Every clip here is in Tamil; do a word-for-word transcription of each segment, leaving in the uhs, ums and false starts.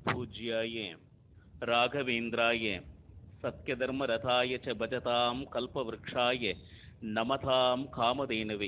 पूज्याय राघवेन्द्राय सत्यधर्मरथाय च भजतां कल्पवृक्षाय நமதாம் காமதேனுவே.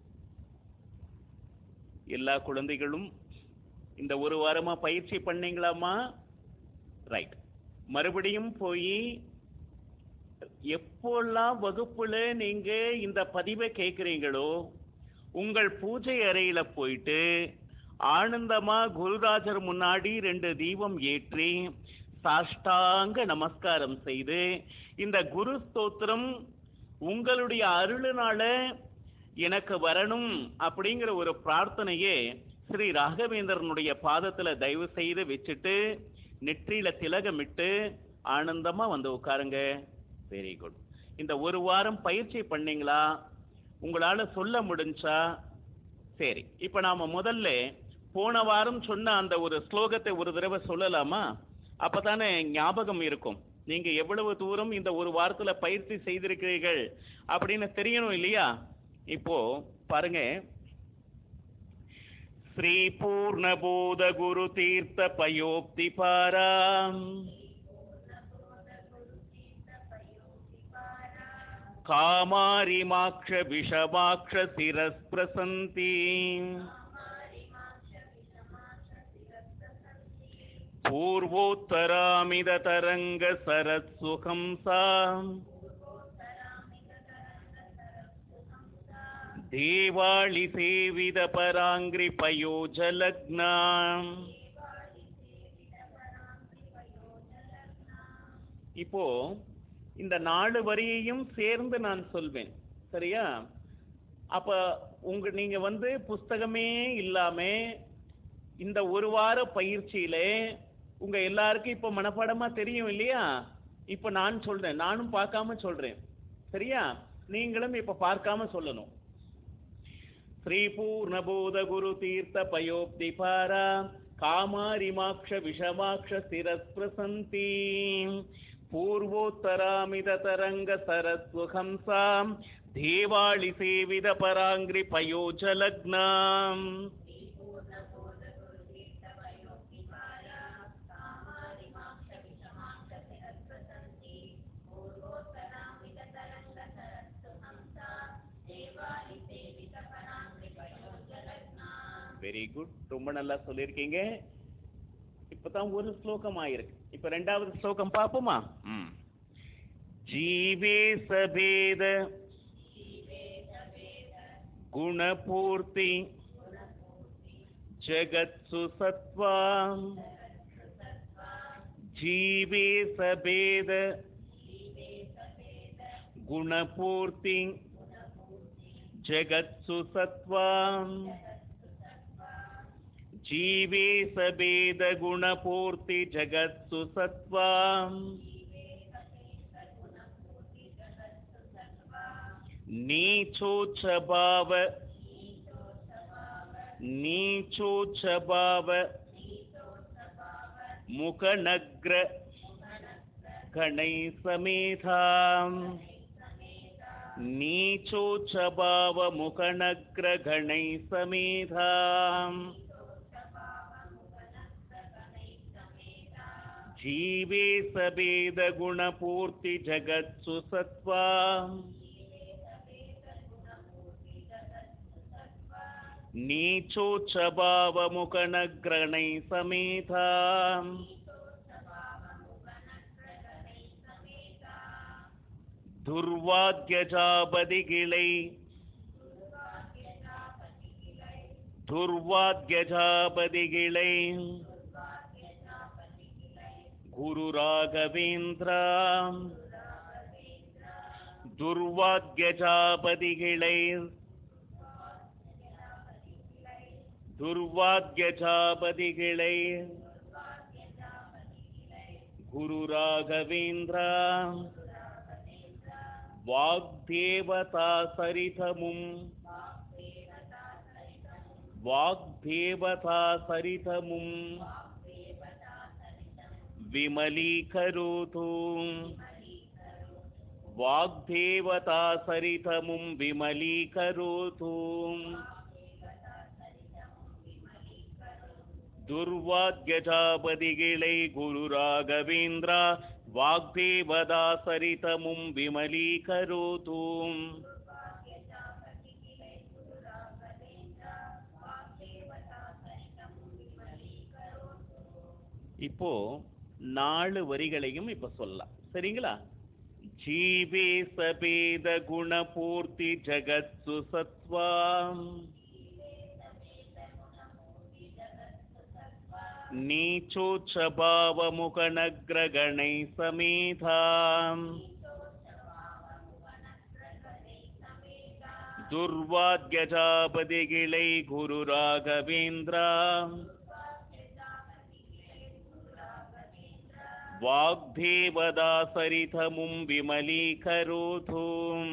எல்லா குழந்தைகளும் இந்த ஒரு வாரமா பயிற்சி பண்ணீங்களாமா? ரைட். மறுபடியும் போய் எப்போல்லாம் வகுப்புல நீங்க இந்த பதிவை கேட்குறீங்களோ உங்கள் பூஜை அறையில போயிட்டு ஆனந்தமா குருராஜர் முன்னாடி ரெண்டு தீபம் ஏற்றி சாஷ்டாங்க நமஸ்காரம் செய்து இந்த குரு ஸ்தோத்திரம் உங்களுடைய அருளினால எனக்கு வரணும் அப்படிங்கிற ஒரு பிரார்த்தனையே ஸ்ரீ ராகவேந்திரனுடைய பாதத்துல தயவு செய்து வச்சுட்டு நெற்றியில திலகமிட்டு ஆனந்தமா வந்து உட்காருங்க. Very good. இந்த ஒரு வாரம் பயிற்சி பண்ணீங்களா? உங்களால சொல்ல முடிஞ்சா சரி. இப்ப நாம முதல்ல போன வாரம் சொன்ன அந்த ஒரு ஸ்லோகத்தை ஒரு தடவை சொல்லலாமா? அப்பதானே ஞாபகம் இருக்கும். நீங்க எவ்வளவு தூரம் இந்த ஒரு வாரத்துல பயிற்சி செய்திருக்கிறீர்கள் அப்படின்னு தெரியணும் இல்லையா? இப்போ பாருங்க. ஸ்ரீ பூர்ணபோத குரு தீர்த்த பயோக்தி பாராம் காமாரிமாக்ஷ விஷமாக்ஷ சிரஸ்பிரசந்தி பூர்வோத்தராமித தரங்க சரத்சுகம்சாம் தேவாளி சேவித பராங்கிரி பயோஜலக்னாம். இப்போ இந்த நாலு வரியையும் சேர்ந்து நான் சொல்வேன், சரியா? அப்ப உங்க நீங்க வந்து புஸ்தகமே இல்லாம இந்த ஒரு வார பயிற்சியில உங்க எல்லாருக்கும் இப்ப மனப்பாடமா தெரியும் இல்லையா? இப்ப நான் சொல்றேன், நானும் பார்க்காம சொல்றேன், சரியா? நீங்களும் இப்ப பார்க்காம சொல்லணும். ஸ்ரீ பூர்ணபோத குரு தீர்த்த பயோப்தி பாரா காமாரிமாக்ஷ விஷமாக்ஷ சிரஸ்பிரசந்தி பூர்வோத்தராமித தரங்க சரஸ்வஹம்சாம் தேவாளி சேவித பராங்கிரி பயோஜலக்னாம். Very good. ரொம்ப நல்லா சொல்லியிருக்கீங்க. இப்பதான் ஒரு ஸ்லோகம் ஆயிருக்கு. இப்ப ரெண்டாவது ஸ்லோகம் பார்ப்போமா? ஜீவே சபேத குணபூர்த்தி ஜகத்சு சத்வாம் ஜீவே சபேத குணபூர்த்தி ஜகத்சு சத்வாம் ஜீவே சபேத குணபூர்த்தி ஜகத்சு சத்வாம் நீச்சோச்சபாவ நீச்சோச்சபாவ முகநக்ர கணை சமேதாம் நீச்சோச்சபாவ முகநக்ர கணை சமேதாம் ஜீவே சபேத குணபூர்த்தி ஜகத்சு சத்வாம் நீச்சோச்சபாவ முகநக்ரணை சமேதாம் துர்வாத்யஜாபதிகிளை துர்வாத்யஜாபதிகிளை குரு ராகவேந்திரா துர்வாத்யஜாபதிகிளை துர்வாத்யஜாபதிகிளை குரு ராகவேந்திரா வாக்தேவதா சரிதமும் வாக்தேவதா சரிதமும் விமலீகரோது வாக்தேவதா சரிதமும் விமலீகரோது துர்வாத்யஜாபதிகிளை குரு ராகவேந்திரா வாக்தேவதா சரிதமும் விமலீகரோதும். இப்போ நாலு வரிகளையும் இப்ப சொல்லலாம், சரிங்களா? ஜீவே சபேத குணபூர்த்தி ஜகத்சு சத்வாம் நீச்சோச்சபாவ முகநக்ரகணை சமேதாம் துர்வாத்யஜாபதிகிளை குரு ராகவேந்திரா வாக்தேவதா சரிதமும் விமலீகரோதும்.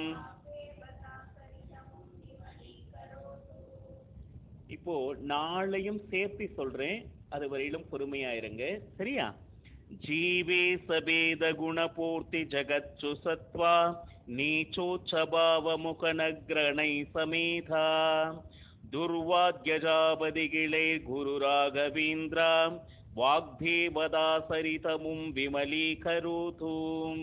இப்போ நாளையும் சேர்த்து சொல்றேன், அது வரையிலும் பொறுமையாயிருங்க, சரியா? ஜீவே சபேத குணபூர்த்தி ஜகத்சு சத்வா நீச்சோச்சபாவ முகநக்ரணை சமேதா துர்வாத்யஜாபதிகிளை குரு ராகவேந்திரா வாக்தேவதா சரிதமும் விமலீகரோதும்.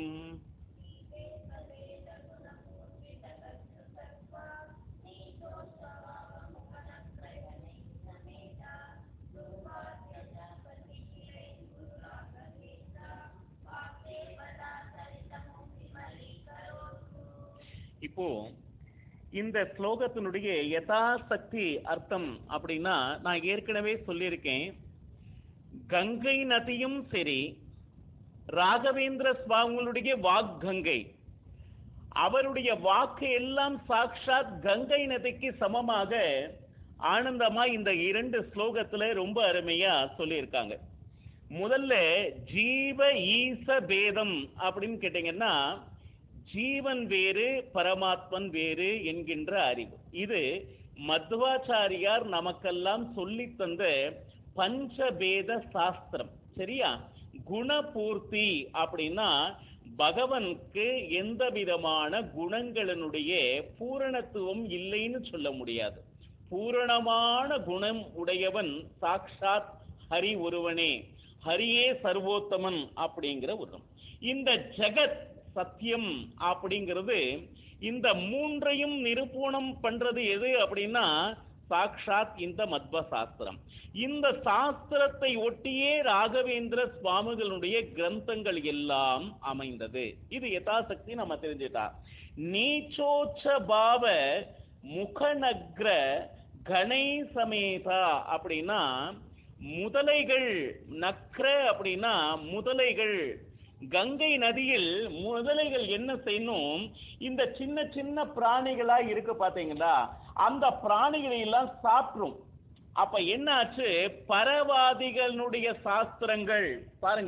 இப்போ இந்த ஸ்லோகத்தினுடைய யதாசக்தி அர்த்தம் அப்படின்னா, நான் ஏற்கனவே சொல்லியிருக்கேன், கங்கை நதியும் சரி, ராகவேந்திர சுவாமிகளுடைய வாக் கங்கை, அவருடைய வாக்கு எல்லாம் சாக்ஷாத் கங்கை நதிக்கு சமமாக ஆனந்தமா இந்த இரண்டு ஸ்லோகத்துல ரொம்ப அருமையா சொல்லியிருக்காங்க. முதல்ல ஜீவ ஈச பேதம் அப்படின்னு கேட்டீங்கன்னா, ஜீவன் வேறு பரமாத்மன் வேறு என்கின்ற அறிவு. இது மத்வாச்சாரியார் நமக்கெல்லாம் சொல்லி தந்த பஞ்சபேத சாஸ்திரம், சரியா? குணபூர்த்தி அப்படின்னா பகவனுக்கு எந்த விதமான குணங்களினுடைய பூரணத்துவம் இல்லைன்னு சொல்ல முடியாது. பூரணமான குணம் உடையவன் சாக்ஷாத் ஹரி ஒருவனே, ஹரியே சர்வோத்தமன் அப்படிங்கிற ஒரு. இந்த ஜெகத் சத்தியம் அப்படிங்கிறது இந்த மூன்றையும் நிரூபணம் பண்றது எது அப்படின்னா சாக்ஷாத் இந்த மத்வ சாஸ்திரம். இந்த சாஸ்திரத்தை ஒட்டியே ராகவேந்திர சுவாமிகளுடைய கிரந்தங்கள் எல்லாம் அமைந்தது. இது யதாசக்தி நம்ம தெரிஞ்சுட்டா. நீச்சோச்ச பாவ முகநக்ர கணை சமேதா அப்படின்னா முதலைகள், நக்ர அப்படின்னா முதலைகள். கங்கை நதியில் முதலைகள் என்ன செய்யணும், இந்த சின்ன சின்ன பிராணிகளா இருக்கு பாத்தீங்களா, அந்த பிராணிகளை எல்லாம் சாப்பிடும். அப்ப என்ன ஆச்சு, பரவாதிகளுடைய சாஸ்திரங்கள் பாருங்க,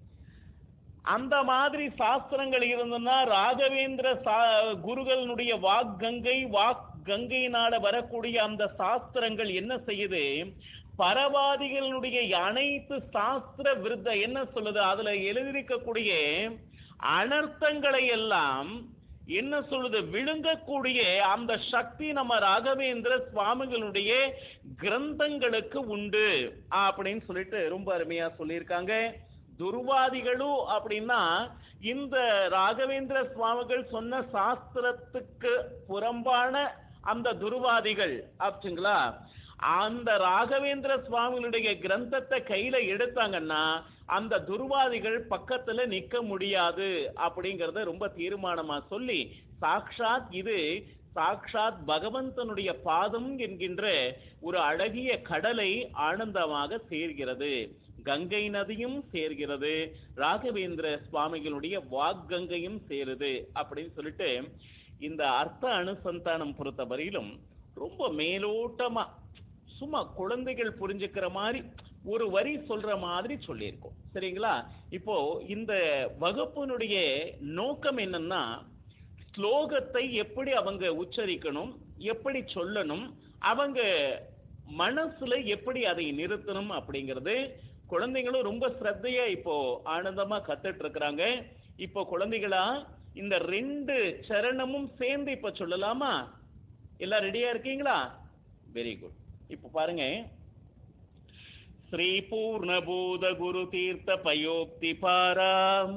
அந்த மாதிரி சாஸ்திரங்கள் இருந்ததுன்னா ராகவேந்திர குருகளுடைய வாக் கங்கை, வாக் கங்கையினால வரக்கூடிய அந்த சாஸ்திரங்கள் என்ன செய்யுது, பரவாதிகளுடைய அனைத்து சாஸ்திர விருத்த என்ன சொல்லுது, அதுல எழுதியிருக்கக்கூடிய அனர்த்தங்களை எல்லாம் என்ன சொல்லுது, விழுங்கக்கூடிய அந்த சக்தி நம்ம ராகவேந்திர சுவாமிகளுடைய கிரந்தங்களுக்கு உண்டு அப்படின்னு சொல்லிட்டு ரொம்ப அருமையா சொல்லியிருக்காங்க. துர்வாதிகளும் அப்படின்னா இந்த ராகவேந்திர சுவாமிகள் சொன்ன சாஸ்திரத்துக்கு புறம்பான அந்த துர்வாதிகள் ஆச்சுங்களா, அந்த ராகவேந்திர சுவாமிகளுடைய கிரந்தத்தை கையில எடுத்தாங்கன்னா அந்த துர்வாதிகள் பக்கத்துல நிக்க முடியாது அப்படிங்கறத ரொம்ப தீர்மானமா சொல்லி, சாக்ஷாத் இது சாக்ஷாத் பகவந்தனுடைய பாதம் என்கின்ற ஒரு அழகிய கடலை ஆனந்தமாக சேர்கிறது. கங்கை நதியும் சேர்கிறது, ராகவேந்திர சுவாமிகளுடைய வாக்கங்கையும் சேருது அப்படின்னு சொல்லிட்டு இந்த அர்த்த அனுசந்தானம் பொறுத்த வரையிலும் ரொம்ப மேலோட்டமா சும்மா குழந்தைகள் புரிஞ்சுக்கிற மாதிரி ஒரு வரி சொல்ற மாதிரி சொல்லியிருக்கோம், சரிங்களா? இப்போ இந்த வகுப்பினுடைய நோக்கம் என்னன்னா, ஸ்லோகத்தை எப்படி அவங்க உச்சரிக்கணும், எப்படி சொல்லணும், அவங்க மனசுல எப்படி அதை நிறுத்தணும் அப்படிங்கிறது குழந்தைங்களும் ரொம்ப ஸ்ரத்தையா இப்போ ஆனந்தமா கத்துட்டு இருக்கிறாங்க. இப்போ குழந்தைகளா இந்த ரெண்டு சரணமும் சேர்ந்து இப்ப சொல்லலாமா? எல்லாம் ரெடியா இருக்கீங்களா? Very good. இப்ப பாருங்க, ஸ்ரீ பூர்ணபூத குரு தீர்த்த பயோக்தி பாராம்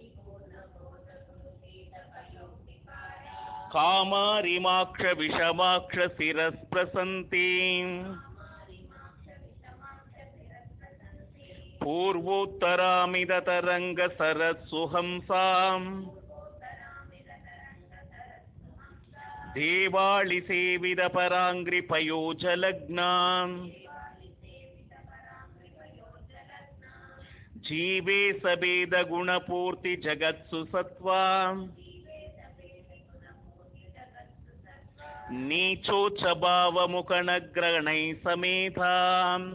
காமாரிமாக்ஷ விஷமாக்ஷ சிரஸ் பிரசந்தி பூர்வோத்தராமித தரங்க சரத் சுஹம்சாம் தேவாளி சேவித பராங்கிரி பயோஜலக்னாம் ஜீவே சபேத குணபூர்த்தி ஜகத்சு சத்வாம் நீச்சோச்சபாவ முகணக்ரணை சமேதாம்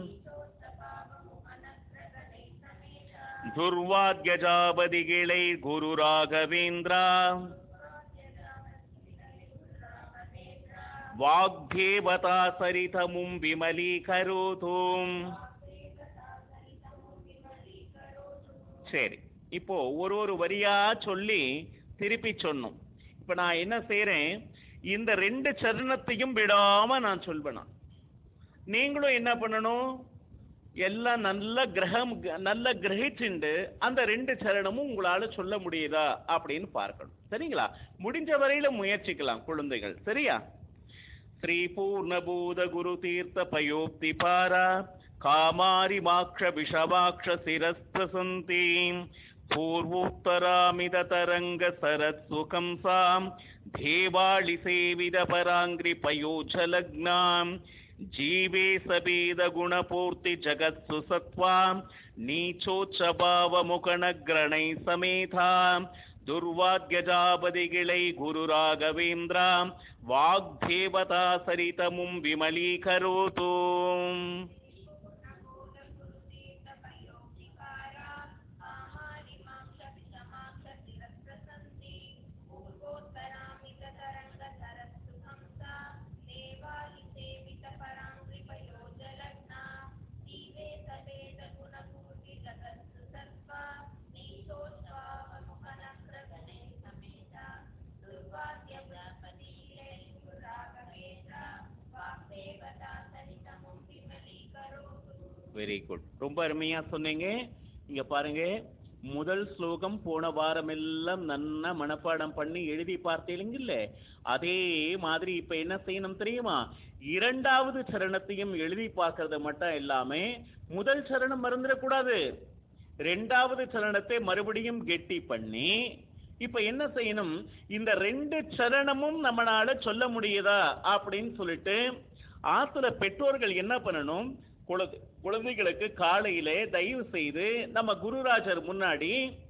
துர்வாத்யஜாபதிகிளை குரு ராகவேந்திரா வாக்தேவதா சரிதமும் விமலீகரோதும். சரி, இப்போ ஒரு ஒரு வரியா சொல்லி திருப்பி சொன்னோம். இப்ப நான் என்ன செய்யறேன், இந்த ரெண்டு சரணத்தையும் விடாம நான் சொல்வேன். நீங்களும் என்ன பண்ணணும், எல்லாம் நல்ல கிரகம் நல்ல கிரகிச்சுண்டு அந்த ரெண்டு சரணமும் உங்களால சொல்ல முடியுதா அப்படின்னு பார்க்கணும். சரிங்களா? முடிஞ்ச வரையில முயற்சிக்கலாம் குழந்தைகள். சரியா? ஸ்ரீ பூர்ணபூத குரு தீர்த்த பயோக்தி பாரா காமாரி மாக்ஷ விஷமாக்ஷ சிரஸ் பிரசந்தி பூர்வோத்தராமித தரங்க சரத் சுகம்சாம் தேவாளி சேவித பராங்கிரி பயோஜலக்னாம் ஜீவே சபேத குணபூர்த்தி ஜகத்சு சத்வாம் நீச்சோச்சபாவ முகணக்ரணை சமேதாம் துர்வாத்யஜாபதிகிளை குரு ராகவேந்திராம் வாக்தேவதா சரிதமும் விமலீகரோதும். வெரி குட், ரொம்ப அருமையா சொன்னீங்க. இங்க பாருங்க, முதல் ஸ்லோகம் போன வாரம் எல்லாம் நன்னா மனப்பாடம் பண்ணி எழுதி பார்த்தீங்களே, அதே மாதிரி இப்ப என்ன செய்யணும் தெரியுமா, இரண்டாவது சரணத்தையும் எழுதி பார்க்கறது மட்டும் இல்லாம முதல் சரணம் மறந்துடக்கூடாது. ரெண்டாவது சரணத்தை மறுபடியும் கெட்டி பண்ணி இப்ப என்ன செய்யணும், இந்த ரெண்டு சரணமும் நம்மளால சொல்ல முடியுதா அப்படின்னு சொல்லிட்டு ஆத்துல பெற்றோர்கள் என்ன பண்ணணும், குழந்தைகளுக்கு காலையிலே தயவு செய்து நம்ம குருராஜர் முன்னாடி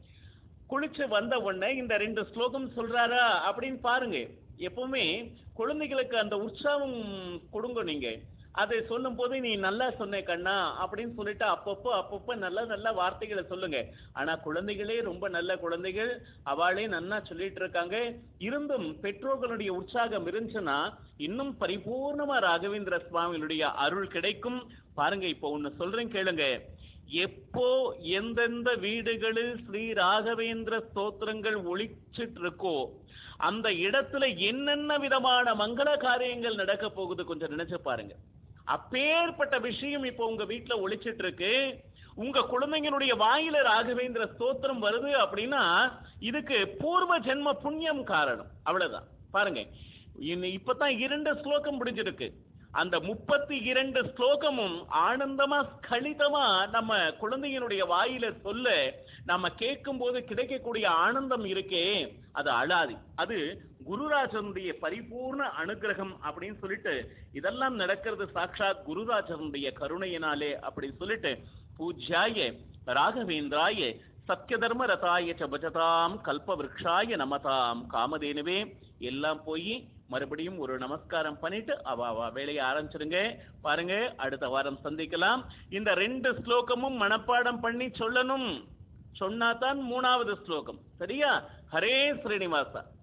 குளிச்சு வந்த உடனே இந்த ரெண்டு ஸ்லோகம் சொல்றாரா அப்படின்னு பாருங்க. எப்பவுமே குழந்தைகளுக்கு அந்த உற்சாகம் கொடுங்க. நீங்க அதை சொல்லும் போது நீ நல்லா சொன்ன கண்ணா அப்படின்னு சொல்லிட்டு அப்பப்போ அப்பப்போ நல்ல நல்ல வார்த்தைகளை சொல்லுங்க. ஆனா குழந்தைகளே ரொம்ப நல்ல குழந்தைகள், அவளே நன்னா சொல்லிட்டு இருக்காங்க. இருந்தும் பெற்றோர்களுடைய உற்சாகம் இருந்துச்சுன்னா இன்னும் பரிபூர்ணமா ராகவேந்திர சுவாமிகளுடைய அருள் கிடைக்கும். பாருங்க, இப்போ ஒண்ணு சொல்றேன் கேளுங்க. எப்போ எந்தெந்த வீடுகளில் ஸ்ரீ ராகவேந்திர ஸ்தோத்திரங்கள் ஒழிச்சிட்டு இருக்கோ அந்த இடத்துல என்னென்ன விதமான மங்கள காரியங்கள் நடக்க போகுது கொஞ்சம் நினைச்சு பாருங்க. அப்பேற்பட்ட விஷயம் இப்போ உங்க வீட்டுல ஒழிச்சிட்டு இருக்கு. உங்க குழந்தைங்களுடைய வாயில ராகவேந்திர ஸ்தோத்திரம் வருது அப்படின்னா இதுக்கு பூர்வ ஜென்ம புண்ணியம் காரணம். அவ்வளவுதான். பாருங்க, இப்பதான் இரண்டு ஸ்லோகம் முடிஞ்சிருக்கு. அந்த முப்பத்தி இரண்டு ஸ்லோகமும் ஆனந்தமா ஸ்கலிதமா நம்ம குழந்தைகளுடைய வாயில சொல்ல நம்ம கேட்கும் போது கிடைக்கக்கூடிய ஆனந்தம் இருக்கே, அது அழாது. அது குருராஜனுடைய பரிபூர்ண அனுகிரகம் அப்படின்னு சொல்லிட்டு இதெல்லாம் நடக்கிறது சாட்சாத் குருராஜனுடைய கருணையினாலே அப்படின்னு சொல்லிட்டு பூஜ்யாய ராகவேந்திராய சத்ய தர்ம ரதாய பஜதாம் கல்ப விருக்ஷாய நமதாம் காமதேனுவே எல்லாம் போய் மறுபடியும் ஒரு நமஸ்காரம் பண்ணிட்டு அவ அவ வேலையை ஆரம்பிச்சிருங்க. பாருங்க, அடுத்த வாரம் சந்திக்கலாம். இந்த ரெண்டு ஸ்லோகமும் மனப்பாடம் பண்ணி சொல்லணும். சொன்னாதான் மூணாவது ஸ்லோகம். சரியா? ஹரே ஸ்ரீனிவாசா.